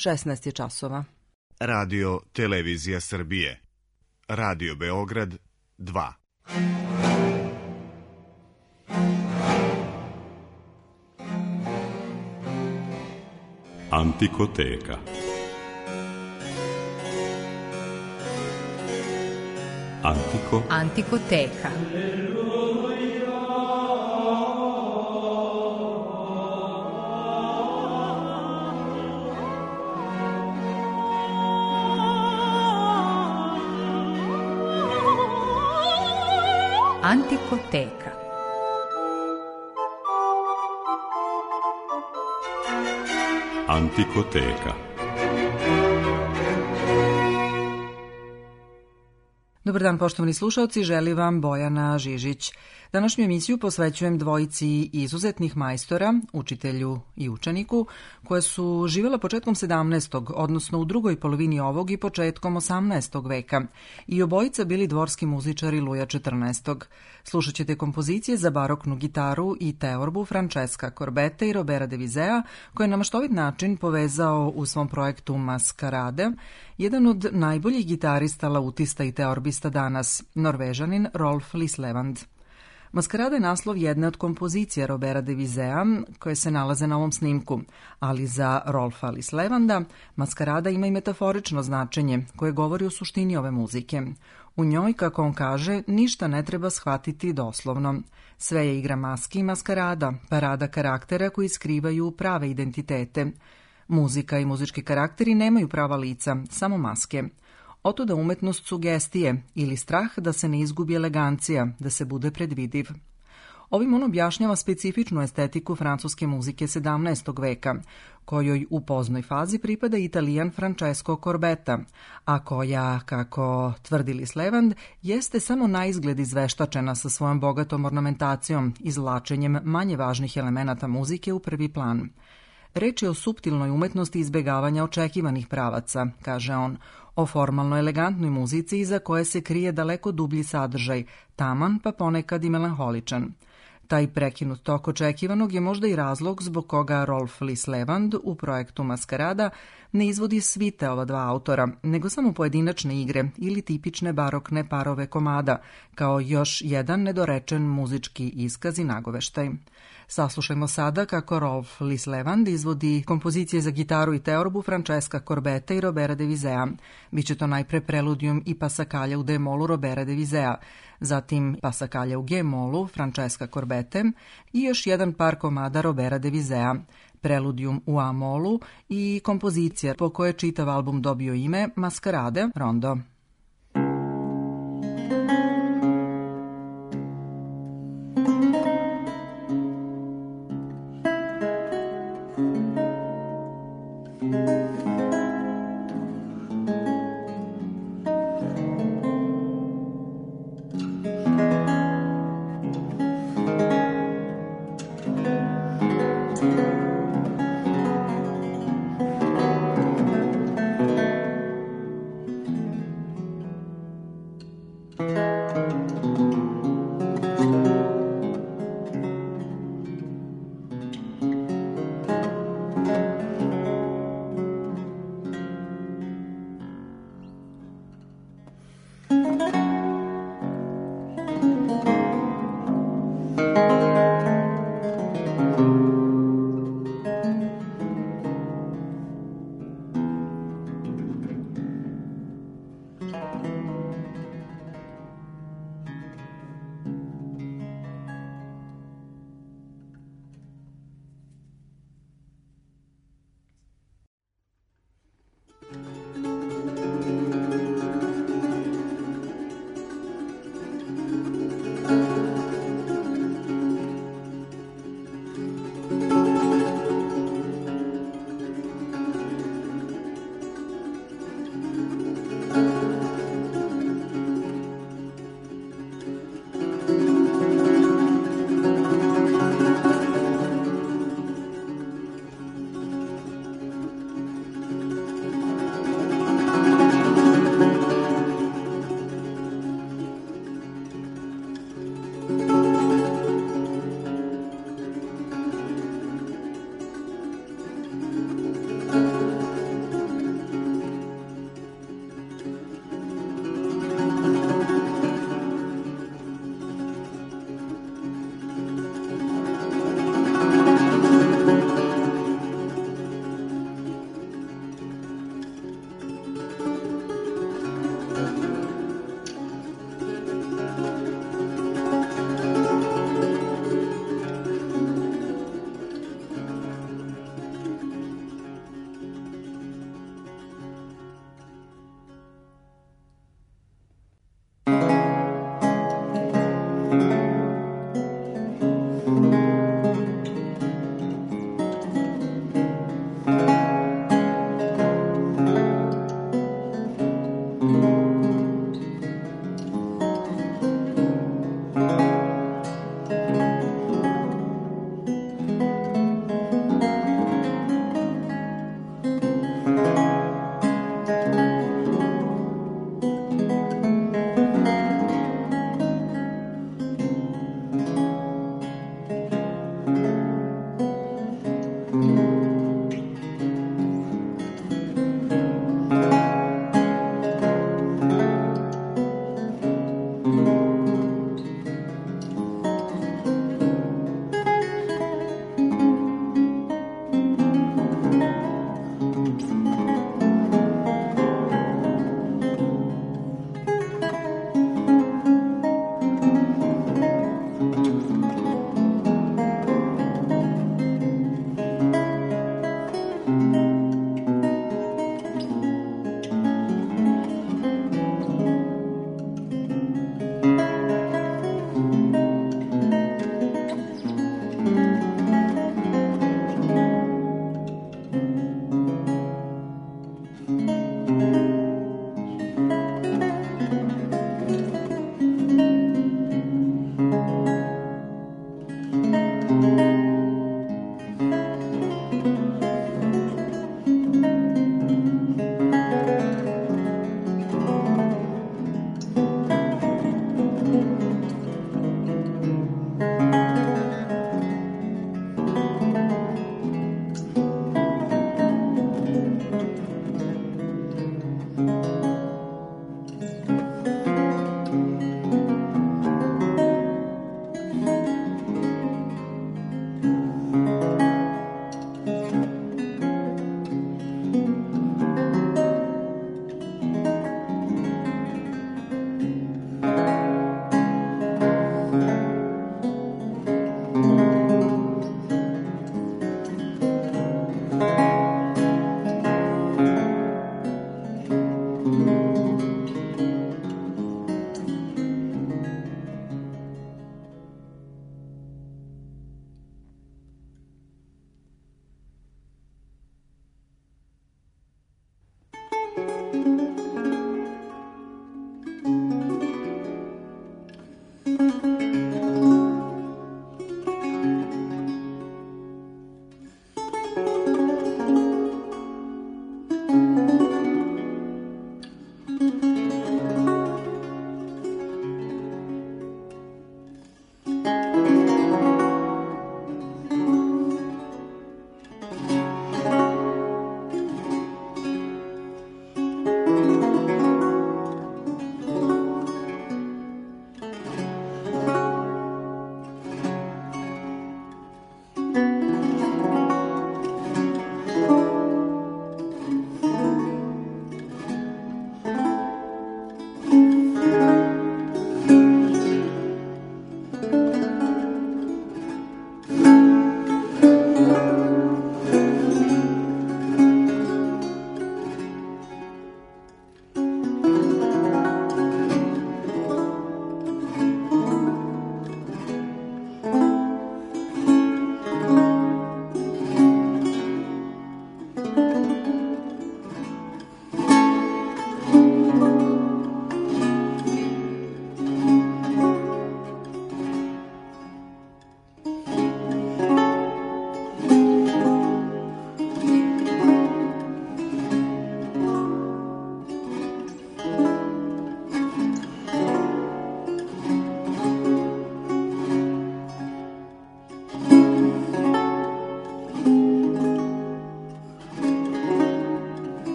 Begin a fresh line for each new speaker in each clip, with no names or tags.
16 je časova.
Radio Televizija Srbije. Radio Beograd 2.
Antikoteka.
Antikoteka. Antikoteka.
Antikoteka.
Dobar dan, poštovani slušalci, želi vam Bojana Žižić. Današnju emisiju posvećujem dvojici izuzetnih majstora, učitelju i učeniku, koje su živjela početkom 17. odnosno u drugoj polovini ovog i početkom 18. veka i obojica bili dvorski muzičari Luja XIV. Slušat ćete kompozicije za baroknu gitaru i teorbu Francesca Corbetta i Robera de Visea, koje je na maštovit način povezao u svom projektu Maskarade, jedan od najboljih gitarista, lautista i teorbista danas, Norvežanin Rolf Lislevand. Maskarada je naslov jedne od kompozicija Robera de Visea koje se nalaze na ovom snimku, ali za Rolfa Lislevanda Maskarada ima i metaforično značenje koje govori o suštini ove muzike. U njoj, kako on kaže, ništa ne treba shvatiti doslovno. Sve je igra maski i maskarada, parada karaktera koji skrivaju prave identitete. Muzika i muzički karakteri nemaju prava lica, samo maske. Otuda umetnost sugestije ili strah da se ne izgubi elegancija, da se bude predvidiv. Ovim on objašnjava specifičnu estetiku francuske muzike 17. veka, kojoj u poznoj fazi pripada Italijan Francesco Corbetta, a koja, kako tvrdi Lislevand, jeste samo naizgled izveštačena sa svojom bogatom ornamentacijom, izvlačenjem manje važnih elemenata muzike u prvi plan. Reč je o suptilnoj umetnosti izbjegavanja očekivanih pravaca, kaže on, o formalno elegantnoj muzici iza koje se krije daleko dublji sadržaj, taman pa ponekad i melanholičan. Taj prekinut tok očekivanog je možda i razlog zbog koga Rolf Lislevand u projektu Maskarada ne izvodi svite ova dva autora, nego samo pojedinačne igre ili tipične barokne parove komada, kao još jedan nedorečen muzički iskaz i nagoveštaj. Saslušajmo sada kako Rolf Lislevand izvodi kompozicije za gitaru i teorbu Francesca Corbetta i Robera de Visea. Biće to najpre preludijum i pasakalja u D-molu Robera de Visea, zatim pasakalja u G-molu Francesca Corbette i još jedan par komada Robera de Visea, preludijum u A-molu i kompozicija po kojoj je čitav album dobio ime Maskarade Rondo.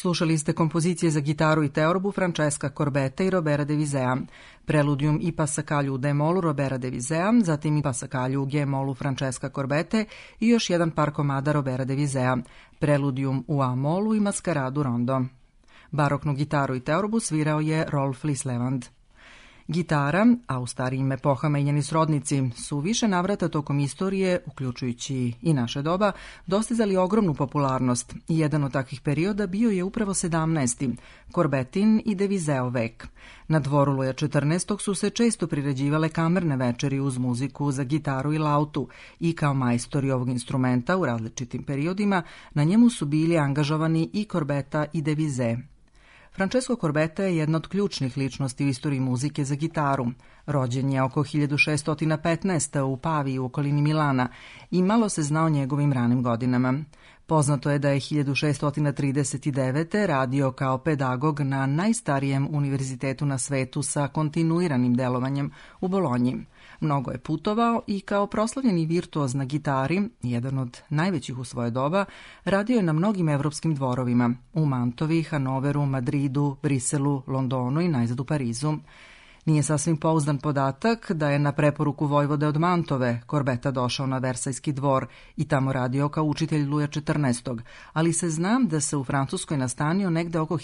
Slušali ste kompozicije za gitaru i teorbu Francesca Corbetta i Robera de Visea, Preludium i Passacaglia u D-molu Robera de Visea, zatim i Passacaglia u G-molu Francesca Corbette i još jedan par komada Robera de Visea, Preludium u A-molu i Maskaradu Rondo. Baroknu gitaru i teorbu svirao je Rolf Lislevand. Gitara, a u starijim epohama i njeni srodnici, su više navrata tokom istorije, uključujući i naše doba, dostizali ogromnu popularnost i jedan od takvih perioda bio je upravo 17. Corbettin i de Viseo vek. Na dvoru Luja XIV. Su se često priređivale kamerne večeri uz muziku za gitaru i lautu i kao majstori ovog instrumenta u različitim periodima na njemu su bili angažovani i Corbetta i de Viseu. Francesco Corbetta je jedna od ključnih ličnosti u istoriji muzike za gitaru. Rođen je oko 1615. u Paviji u okolini Milana i malo se zna o njegovim ranim godinama. Poznato je da je 1639. radio kao pedagog na najstarijem univerzitetu na svetu sa kontinuiranim delovanjem u Bolonji. Mnogo je putovao i kao proslavljeni virtuoz na gitari, jedan od najvećih u svoje doba, radio je na mnogim evropskim dvorovima, u Mantovi, Hanoveru, Madridu, Briselu, Londonu i najzad u Parizu. Nije sasvim pouzdan podatak da je na preporuku vojvode od Mantove Corbetta došao na Versajski dvor i tamo radio kao učitelj Luja XIV, ali se zna da se u Francuskoj nastanio negde oko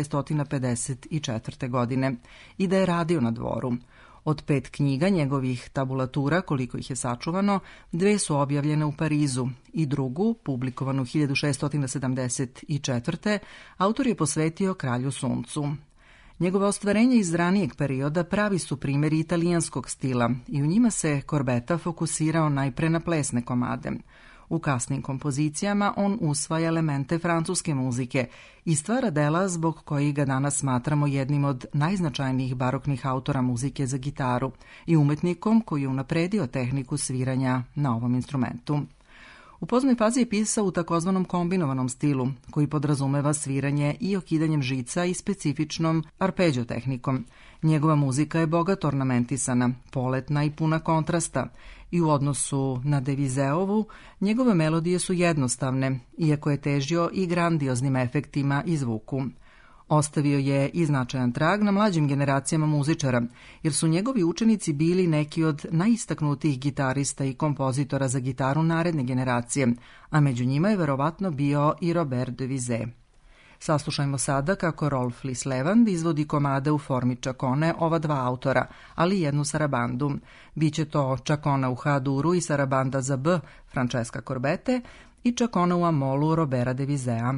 1654. godine i da je radio na dvoru. Od 5 knjiga njegovih tabulatura, koliko ih je sačuvano, 2 su objavljene u Parizu i drugu, publikovanu 1674. autor je posvetio kralju suncu. Njegove ostvarenja iz ranijeg perioda pravi su primjeri italijanskog stila i u njima se Corbetta fokusirao najpre na plesne komade. U kasnim kompozicijama on usvaja elemente francuske muzike i stvara dela zbog kojih ga danas smatramo jednim od najznačajnijih baroknih autora muzike za gitaru i umetnikom koji je unapredio tehniku sviranja na ovom instrumentu. U poznoj fazi je pisao u takozvanom kombinovanom stilu, koji podrazumeva sviranje i okidanjem žica i specifičnom arpeđo tehnikom. Njegova muzika je bogato ornamentisana, poletna i puna kontrasta i u odnosu na de Viseovu njegove melodije su jednostavne, iako je težio i grandioznim efektima i zvuku. Ostavio je i značajan trag na mlađim generacijama muzičara, jer su njegovi učenici bili neki od najistaknutijih gitarista i kompozitora za gitaru naredne generacije, a među njima je verovatno bio i Robert de Viseu. Saslušajmo sada kako Rolf Lislevand izvodi komade u formi čakone ova dva autora, ali i jednu sarabandu. Biće to čakona u H-duru i sarabanda za B Francesca Corbette i čakona u A-molu Robera de Visea.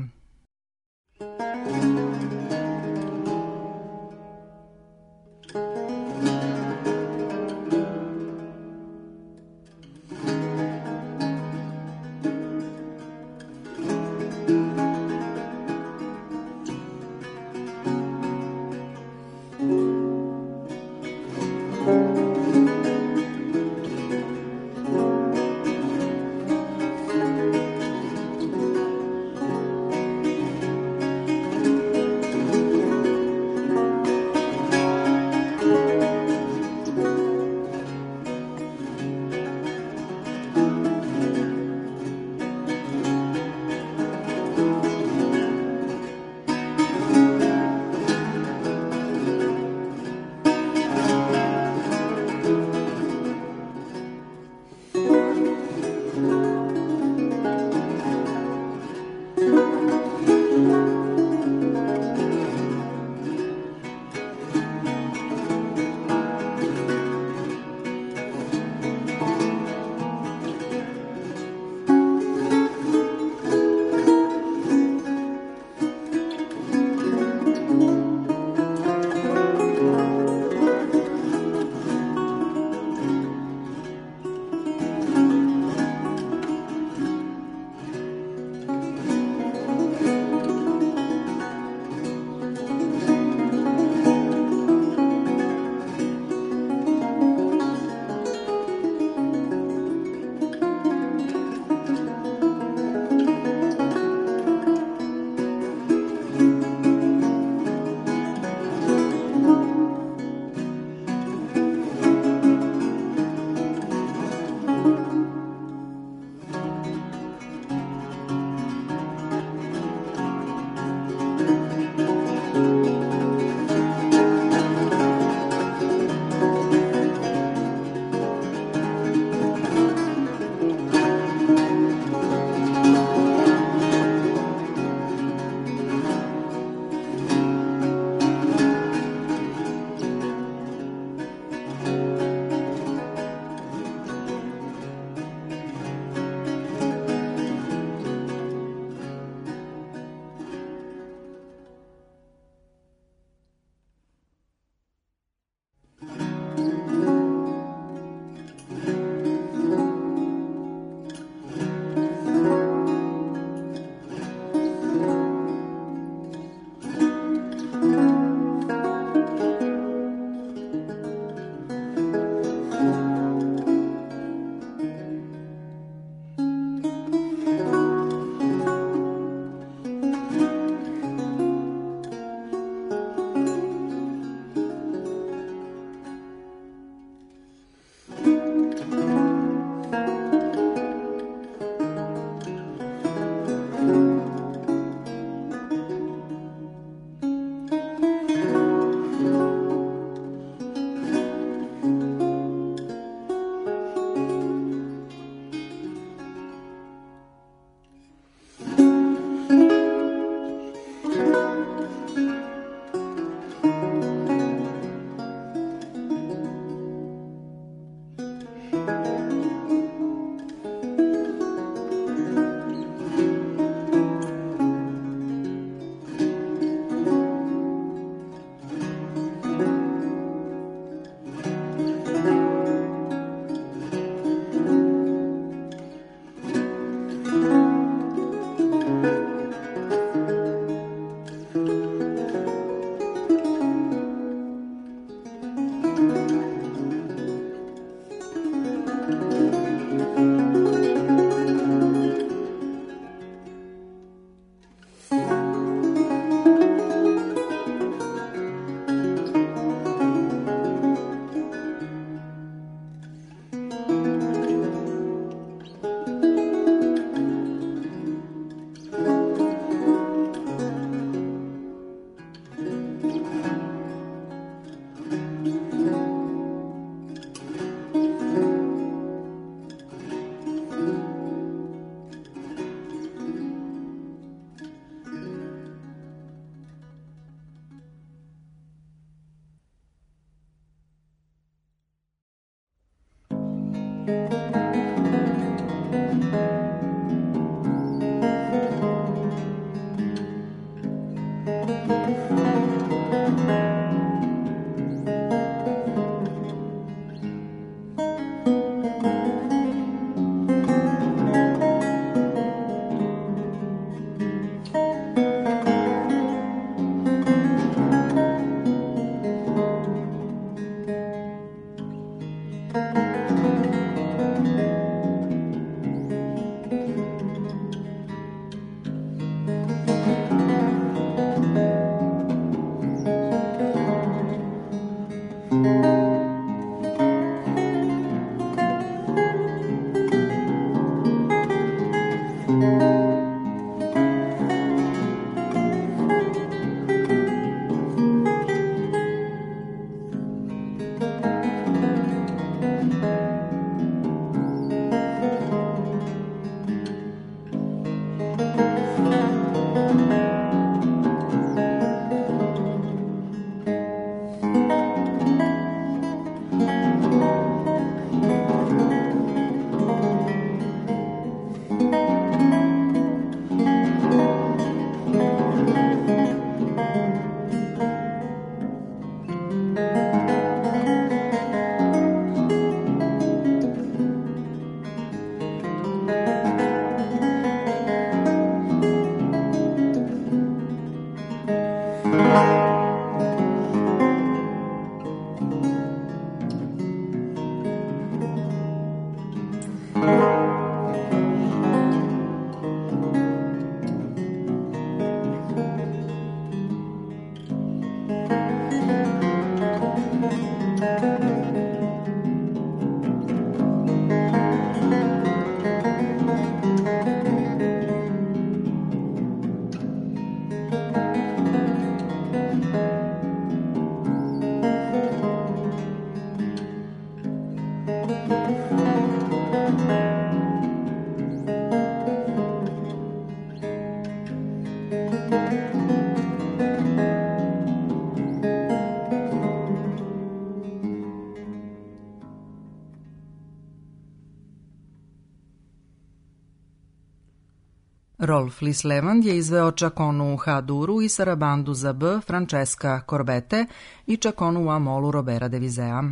Rolf Lislevand je izveo čakonu u H-duru i sarabandu za B Francesca Corbete i čakonu u A-molu Robera de Vizea.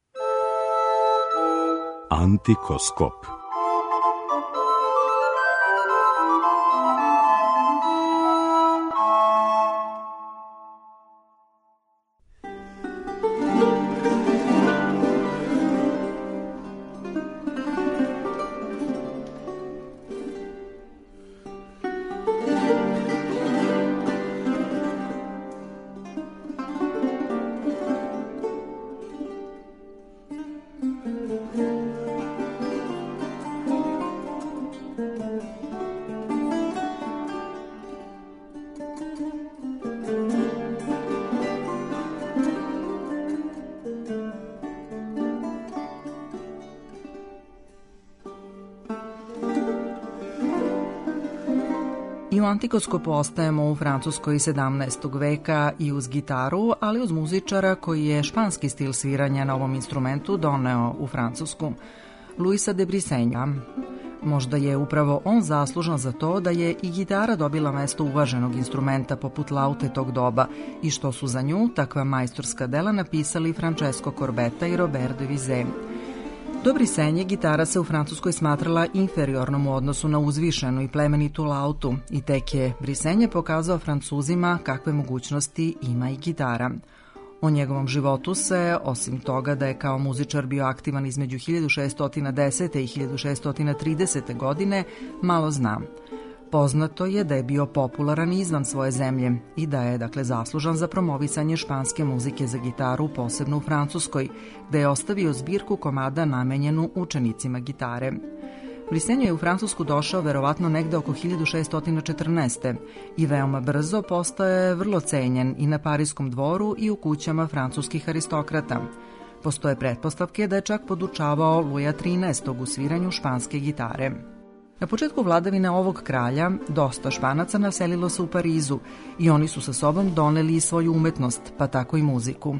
Antikoskop.
I u Antikoskopu ostajemo u Francuskoj 17. veka i uz gitaru, ali uz muzičara koji je španski stil sviranja na ovom instrumentu doneo u Francusku, Luisa de Brisenja. Možda je upravo on zaslužan za to da je i gitara dobila mesto uvaženog instrumenta poput laute tog doba i što su za nju takva majstorska dela napisali Francesco Corbetta i Robert de Vizet. Do Brisenje gitara se u Francuskoj smatrala inferiornom u odnosu na uzvišenu i plemenitu lautu i tek je Brisenje pokazao Francuzima kakve mogućnosti ima i gitara. O njegovom životu se, osim toga da je kao muzičar bio aktivan između 1610. i 1630. godine, malo zna. Poznato je da je bio popularan izvan svoje zemlje i da je, zaslužan za promovisanje španske muzike za gitaru, posebno u Francuskoj, gde je ostavio zbirku komada namenjenu učenicima gitare. Brisenjo je u Francusku došao verovatno negde oko 1614. i veoma brzo postaje vrlo cenjen i na Pariskom dvoru i u kućama francuskih aristokrata. Postoje pretpostavke da je čak podučavao Luja XIII. U sviranju španske gitare. Na početku vladavine ovog kralja dosta Španaca naselilo se u Parizu i oni su sa sobom doneli i svoju umetnost, pa tako i muziku.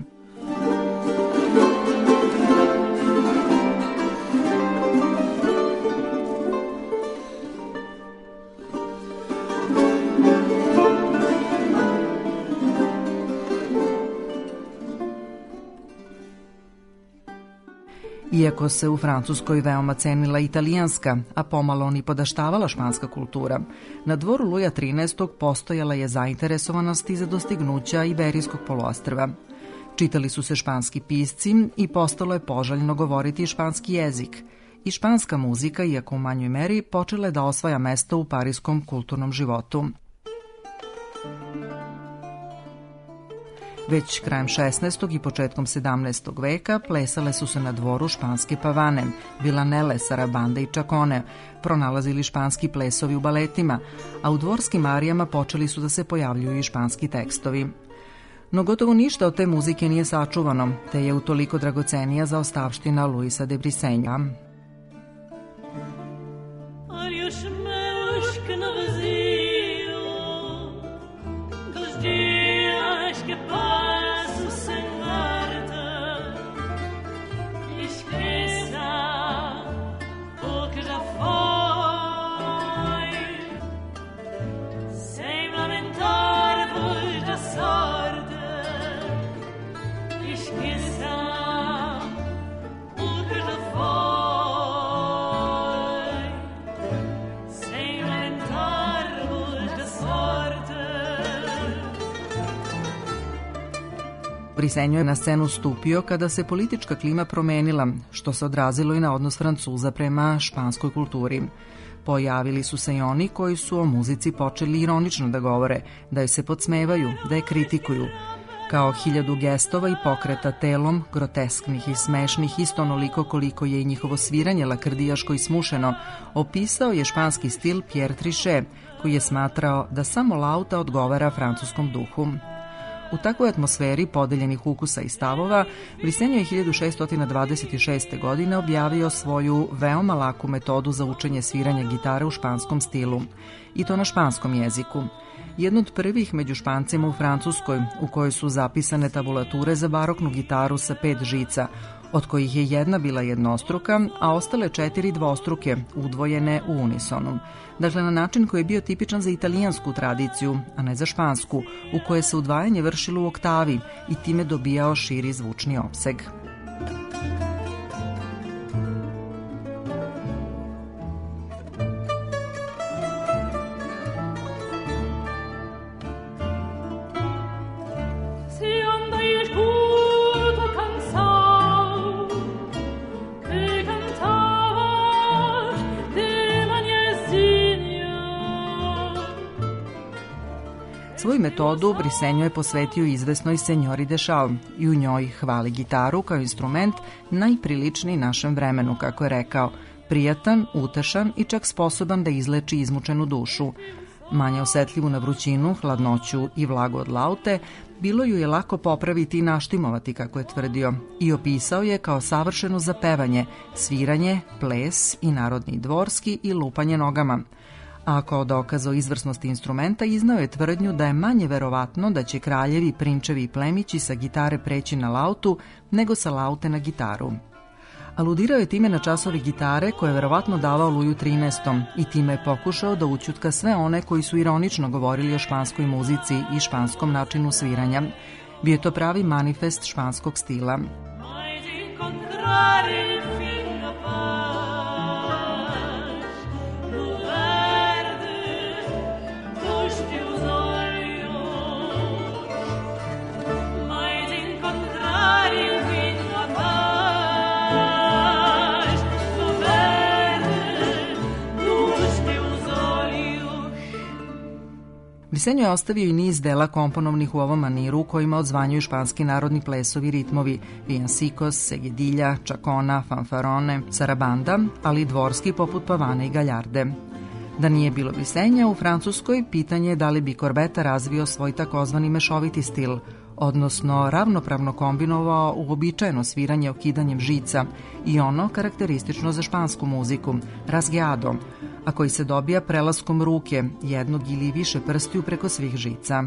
Iako se u Francuskoj veoma cenila italijanska, a pomalo ni podaštavala španska kultura, na dvoru Luja XIII. Postojala je zainteresovanost i za dostignuća Iberijskog poluostrva. Čitali su se španski pisci i postalo je poželjno govoriti španski jezik. I španska muzika, iako u manjoj meri, počela je da osvaja mesto u pariskom kulturnom životu. Već krajem 16. i početkom 17. veka plesale su se na dvoru španske pavane, vilanele, sarabande i čakone, pronalazili španski plesovi u baletima, a u dvorskim arijama počeli su da se pojavljuju i španski tekstovi. No gotovo ništa od te muzike nije sačuvano, te je utoliko dragocenija zaostavština Luisa de Brisegnea. Brisegneo je na scenu stupio kada se politička klima promenila, što se odrazilo i na odnos Francuza prema španskoj kulturi. Pojavili su se i oni koji su o muzici počeli ironično da govore, da joj se podsmevaju, da je kritikuju. Kao 1000 gestova i pokreta telom, grotesknih i smešnih, isto onoliko koliko je i njihovo sviranje lakrdijaško i smušeno, opisao je španski stil Pierre Trichet, koji je smatrao da samo lauta odgovara francuskom duhu. U takvoj atmosferi podeljenih ukusa i stavova, Brisegneo je 1626. godine objavio svoju veoma laku metodu za učenje sviranja gitare u španskom stilu, i to na španskom jeziku. Jedno od prvih među Špancima u Francuskoj, u kojoj su zapisane tabulature za baroknu gitaru sa 5 žica, od kojih je jedna bila jednostruka, a ostale 4 dvostruke, udvojene u unisonu. Dakle, na način koji je bio tipičan za italijansku tradiciju, a ne za špansku, u kojoj se udvajanje vršilo u oktavi i time dobijao širi zvučni opseg. Svoju metodu Brisegneo je posvetio izvesnoj senjori de Chasles i u njoj hvali gitaru kao instrument najpriličniji našem vremenu, kako je rekao, prijatan, utešan i čak sposoban da izleči izmučenu dušu. Manje osetljivu na vrućinu, hladnoću i vlagu od laute, bilo ju je lako popraviti i naštimovati, kako je tvrdio, i opisao je kao savršeno za pevanje, sviranje, ples i narodni dvorski i lupanje nogama. A kao dokaz o izvrsnosti instrumenta iznao je tvrdnju da je manje verovatno da će kraljevi, prinčevi i plemići sa gitare preći na lautu nego sa laute na gitaru. Aludirao je time na časove gitare koje je verovatno davao Luju XIII i time je pokušao da ućutka sve one koji su ironično govorili o španskoj muzici i španskom načinu sviranja. Bio je to pravi manifest španskog stila. Brisegneo je ostavio i niz dela komponovnih u ovom maniru kojima odzvanjuju španski narodni plesovi i ritmovi, villancicos, segedilja, čakona, fanfarone, sarabanda, ali i dvorski poput pavane i galjarde. Da nije bilo Brisegnea u Francuskoj, pitanje je da li bi Corbetta razvio svoj takozvani mešoviti stil, odnosno ravnopravno kombinovao uobičajeno sviranje okidanjem žica i ono karakteristično za špansku muziku, rasgueado, a koji se dobija prelaskom ruke, jednog ili više prstiju preko svih žica.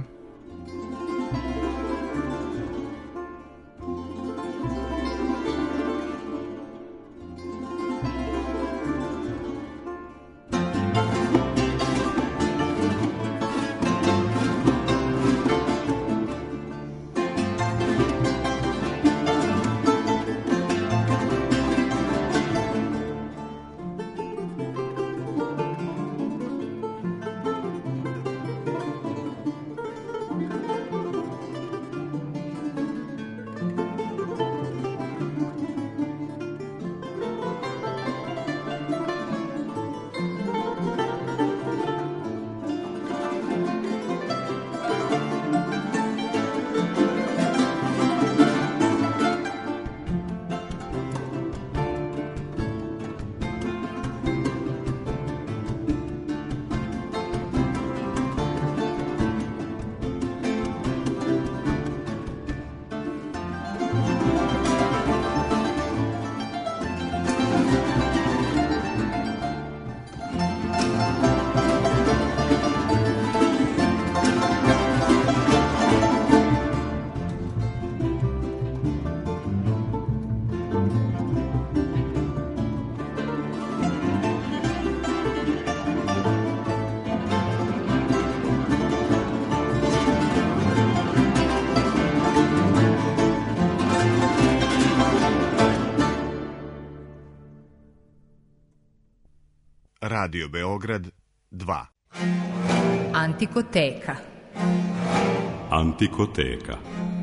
Radio Beograd 2.
Antikoteka.
Antikoteka.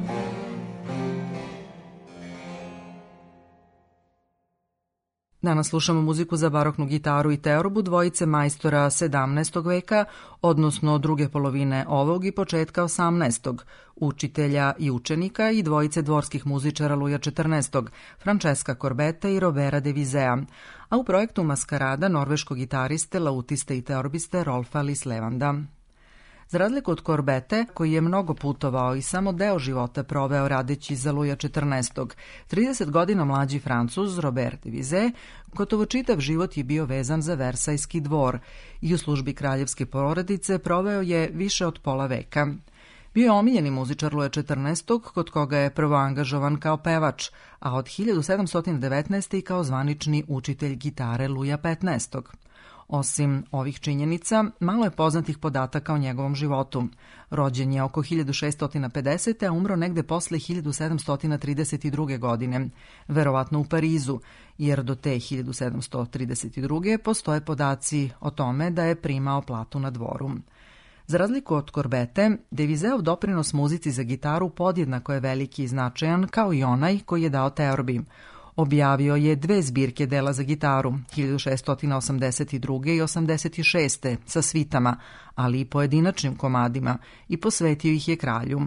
Danas slušamo muziku za baroknu gitaru i teorbu dvojice majstora 17. veka, odnosno druge polovine ovog i početka 18. učitelja i učenika i dvojice dvorskih muzičara Luja XIV, Francesca Corbetta i Robera de Visea, a u projektu Maskarada norveškog gitariste, lautiste i teorbiste Rolfa Lislevanda. Za razliku od Corbette, koji je mnogo putovao i samo deo života proveo radeći za Luja XIV, 30 godina mlađi Francuz Robert de Visea gotovo čitav život je bio vezan za Versajski dvor i u službi kraljevske porodice proveo je više od pola veka. Bio je omiljeni muzičar Luja XIV, kod koga je prvo angažovan kao pevač, a od 1719. i kao zvanični učitelj gitare Luja XV. Osim ovih činjenica, malo je poznatih podataka o njegovom životu. Rođen je oko 1650. a umro negde posle 1732. godine, verovatno u Parizu, jer do te 1732. postoje podaci o tome da je primao platu na dvoru. Za razliku od Corbette, de Viseov doprinos muzici za gitaru podjednako je veliki i značajan kao i onaj koji je dao teorbi. Objavio je 2 zbirke dela za gitaru, 1682. i 86. sa svitama, ali i pojedinačnim komadima, i posvetio ih je kralju.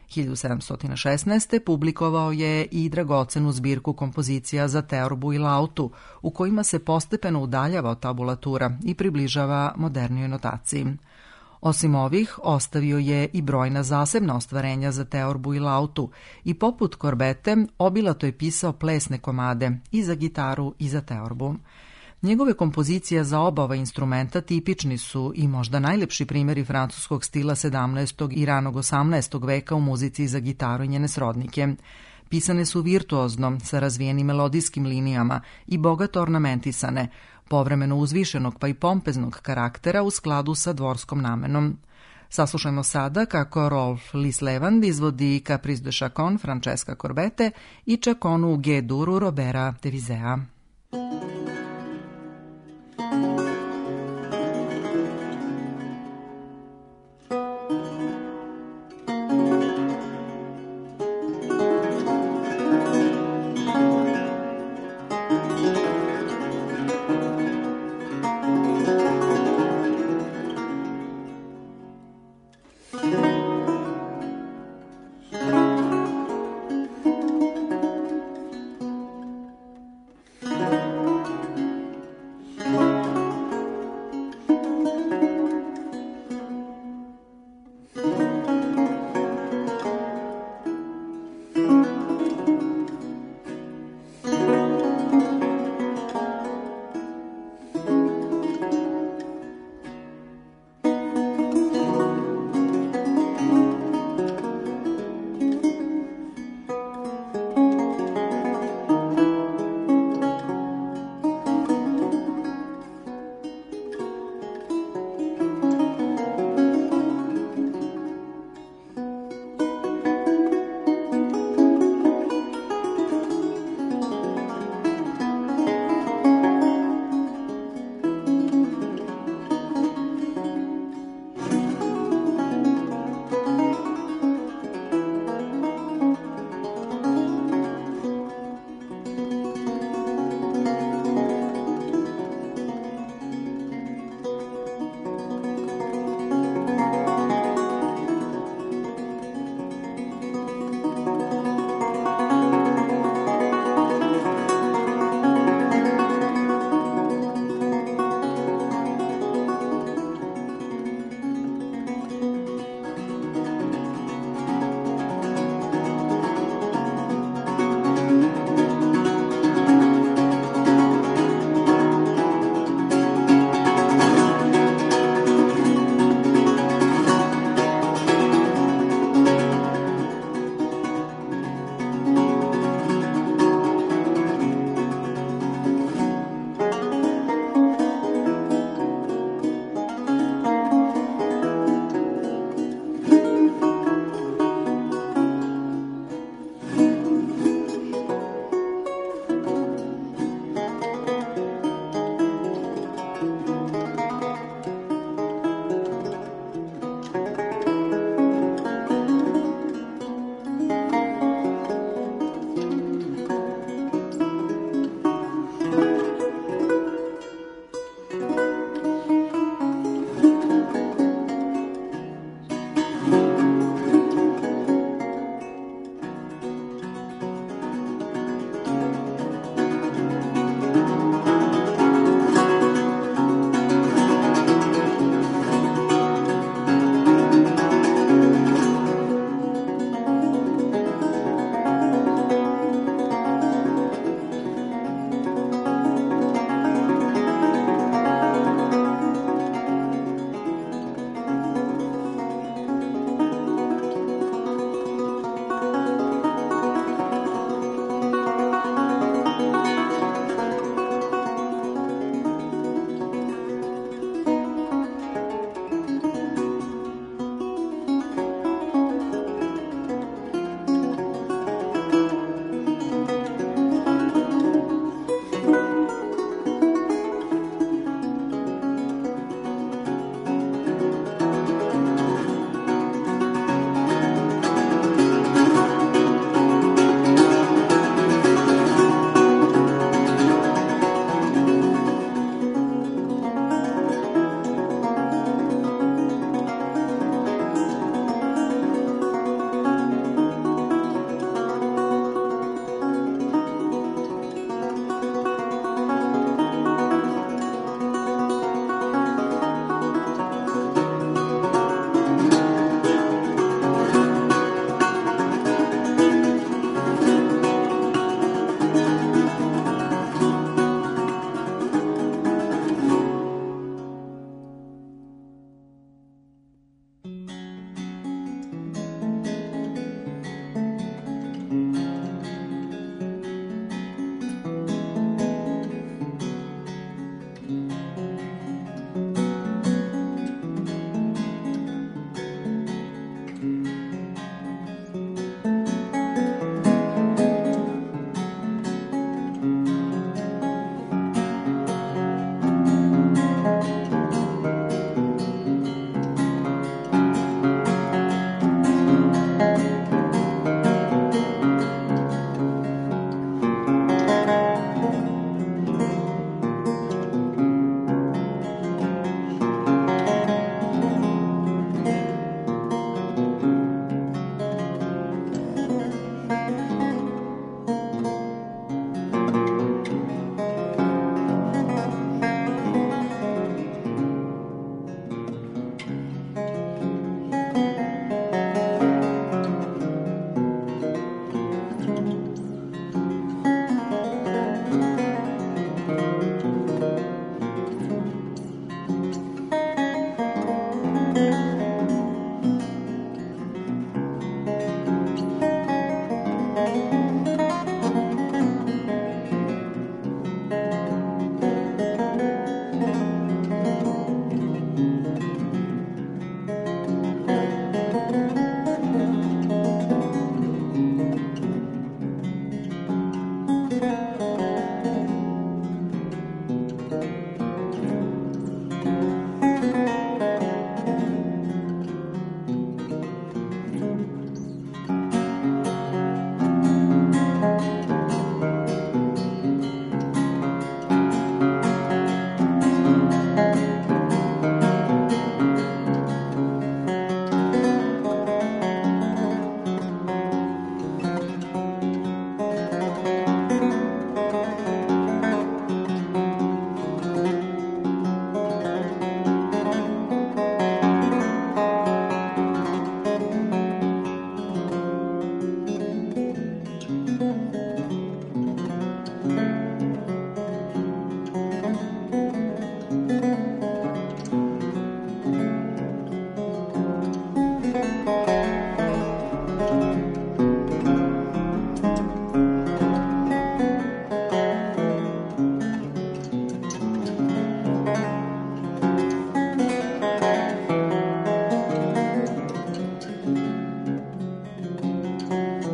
1716. publikovao je i dragocenu zbirku kompozicija za teorbu i lautu, u kojima se postepeno udaljava od tabulatura i približava modernijoj notaciji. Osim ovih, ostavio je i brojna zasebna ostvarenja za teorbu i lautu i poput Corbette obilato je pisao plesne komade i za gitaru i za teorbu. Njegove kompozicije za oba ova instrumenta tipični su i možda najlepši primjeri francuskog stila 17. i ranog 18. veka u muzici za gitaru i njene srodnike. Pisane su virtuozno, sa razvijenim melodijskim linijama i bogato ornamentisane, povremeno uzvišenog pa i pompeznog karaktera u skladu sa dvorskom namenom. Saslušajmo sada kako Rolf Lislevand izvodi Caprice de Chacon Francesca Corbette i Chaconu u G-duru Robera de Visea.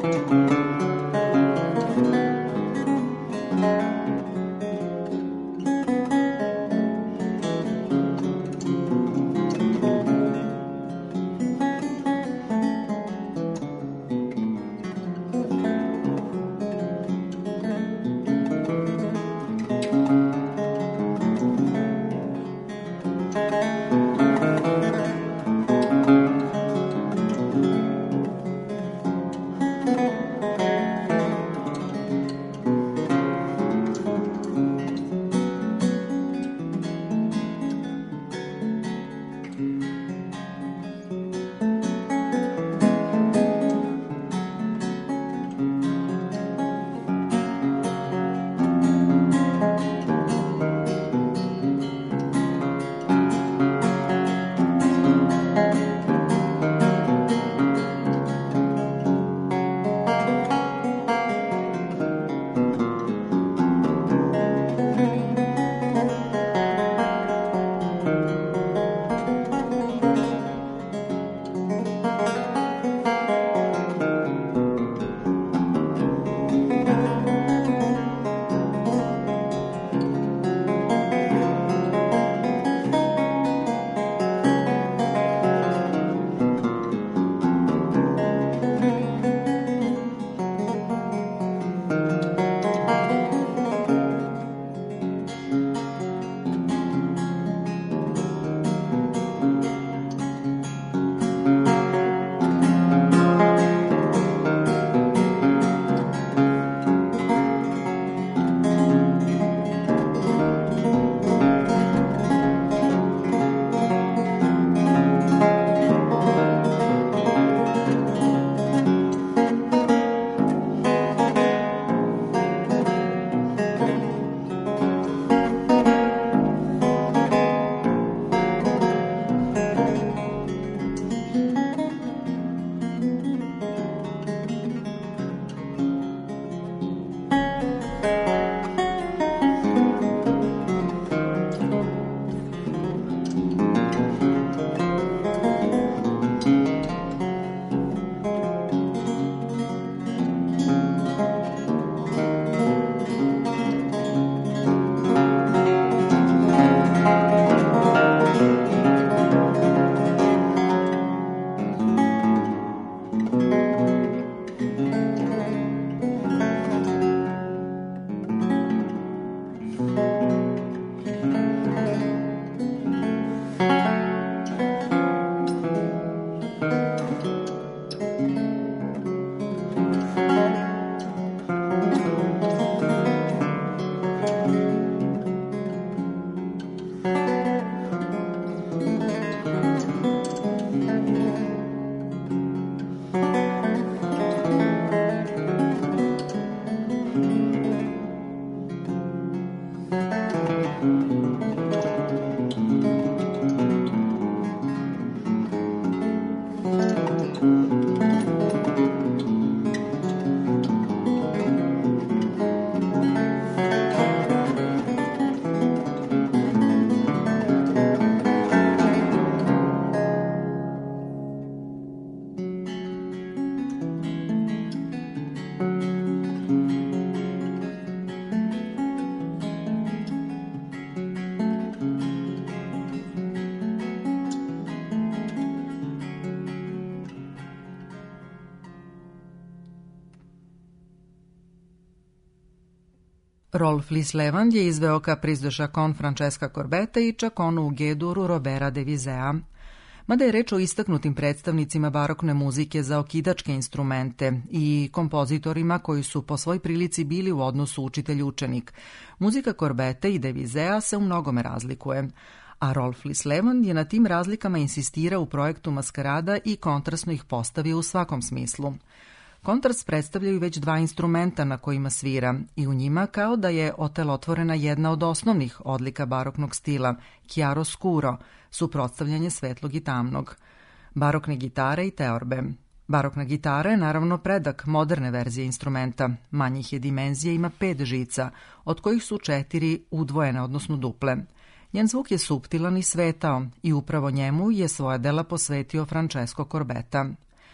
Rolf Lislevand je izveo Caprice de Chacon Francesca Corbetta i Čakonu u G-duru Robera de Vizea. Mada je reč o istaknutim predstavnicima barokne muzike za okidačke instrumente i kompozitorima koji su po svoj prilici bili u odnosu učitelj-učenik, muzika Corbette i de Vizea se u mnogome razlikuje, a Rolf Lislevand je na tim razlikama insistirao u projektu Maskarada i kontrastno ih postavio u svakom smislu. Kontrast predstavljaju već dva instrumenta na kojima svira i u njima kao da je otelotvorena jedna od osnovnih odlika baroknog stila, chiaro scuro, suprotstavljanje svetlog i tamnog, barokne gitare i teorbe. Barokna gitara je naravno predak moderne verzije instrumenta, manjih je dimenzije, ima 5 žica, od kojih su 4 udvojene, odnosno duple. Njen zvuk je suptilan i svetao i upravo njemu je svoja dela posvetio Francesco Corbetta.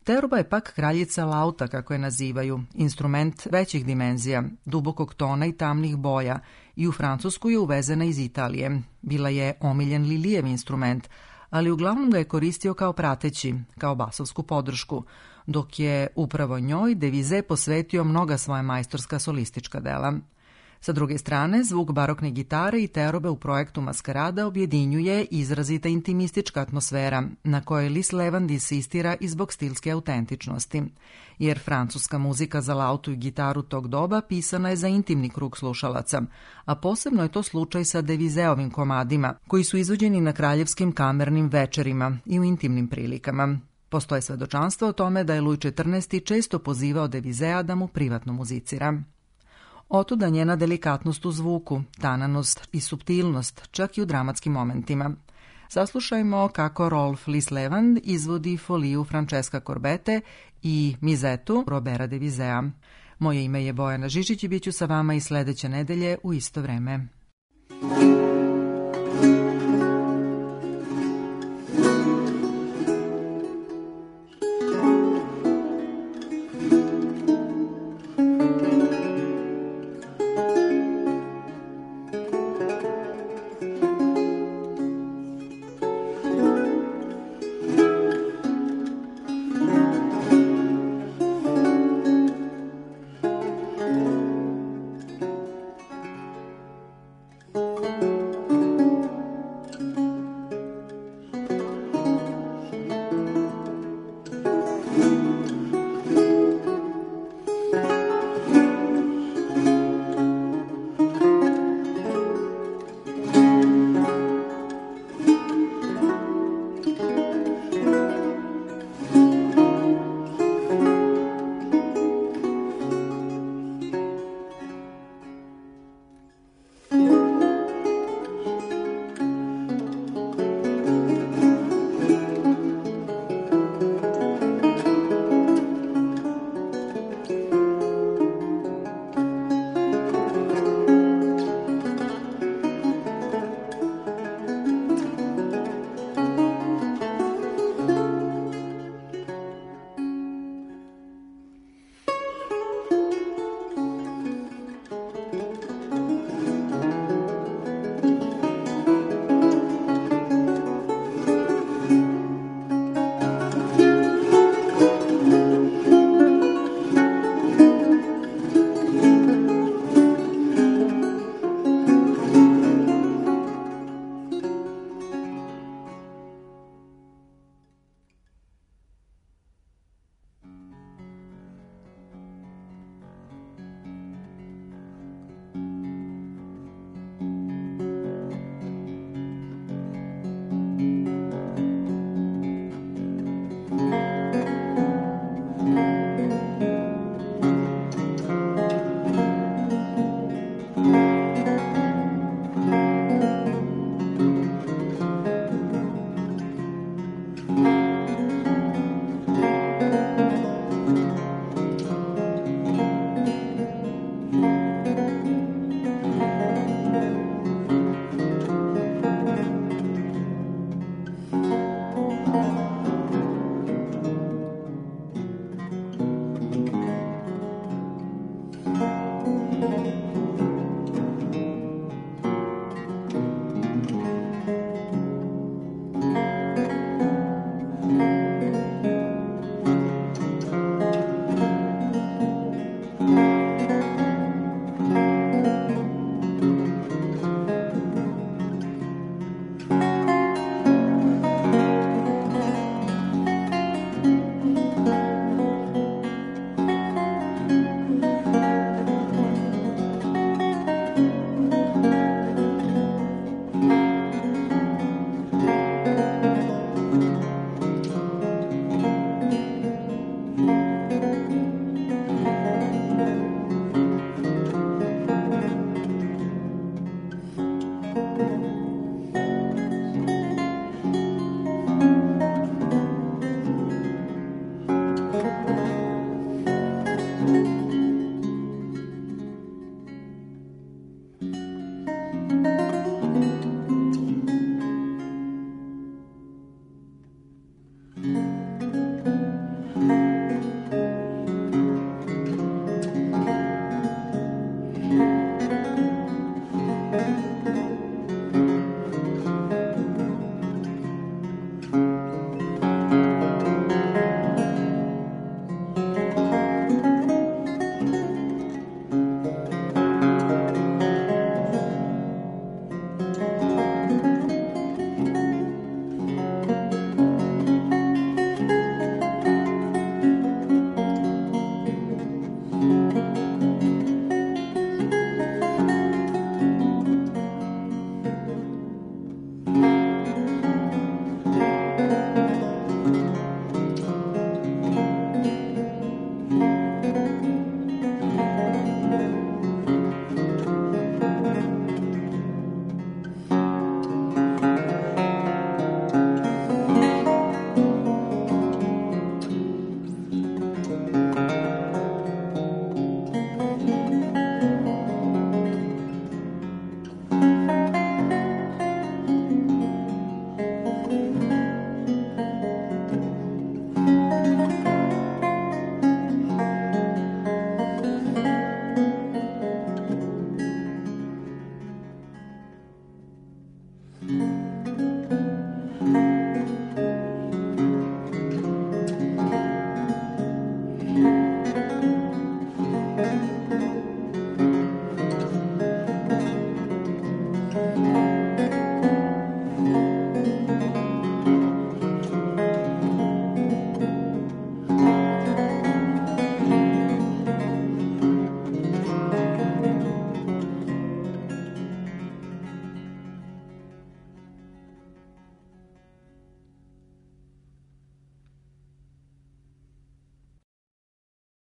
Teorba je pak kraljica lauta, kako je nazivaju, instrument većih dimenzija, dubokog tona i tamnih boja, i u Francusku je uvezena iz Italije. Bila je omiljen Lilijev instrument, ali uglavnom ga je koristio kao prateći, kao basovsku podršku, dok je upravo njoj Devize posvetio mnoga svoja majstorska solistička dela. Sa druge strane, zvuk barokne gitare i teorbe u projektu Maskarada objedinjuje izrazita intimistička atmosfera, na kojoj Lis Levand insistira i zbog stilske autentičnosti, jer francuska muzika za lautu i gitaru tog doba pisana je za intimni krug slušalaca, a posebno je to slučaj sa Devizeovim komadima, koji su izvođeni na kraljevskim kamernim večerima i u intimnim prilikama. Postoje svedočanstva o tome da je Luj XIV često pozivao Devizea da mu privatno muzicira. Otuda njena delikatnost u zvuku, tananost i suptilnost, čak i u dramatskim momentima. Saslušajmo kako Rolf Lis Levand izvodi foliju Francesca Corbete i mizetu Roberta Devizea. Moje ime je Bojana Žižić i bit ću sa vama i sledeće nedelje u isto vreme.